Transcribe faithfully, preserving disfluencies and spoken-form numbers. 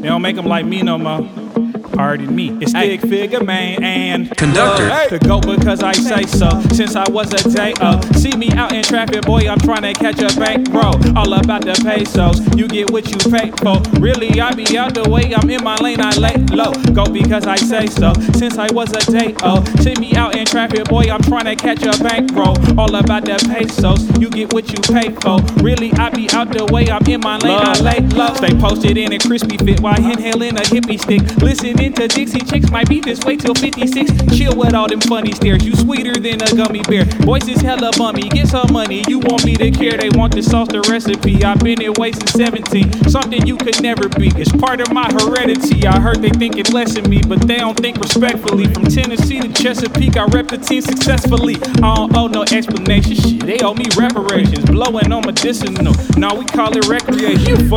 They don't make them like me no more. Pardon me. It's stick figure man and Conductor. uh, to go because I say so. Since I was a day up, see me out in traffic, boy. I'm trying to catch a bankroll. All about the pesos. You get what you pay for. Really, I be out the way. I'm in my lane. I lay low. Go because I say so. Since I was a day up, see me out in traffic, boy. I'm trying to catch a bankroll. All about the pesos. You get what you pay for. Really, I be out the way. I'm in my lane. I lay low. Stay posted in a crispy fit while inhaling a hippie stick. Listening to Dixie Chicks, might be this way till fifty-six. Chill with all them funny stares. You sweeter than a gummy bear. Voice is hella bummy. Get some money. You want me to care? They want the sauce, the recipe. I've been in way since seventeen. Something you could never be. It's part of my heredity. I heard they thinking less of me, but they don't think respectfully. From Tennessee to Chesapeake, I rep the team successfully. I don't owe no explanation. Shit, they owe me reparations. Blowing on medicinal. Now we call it recreation.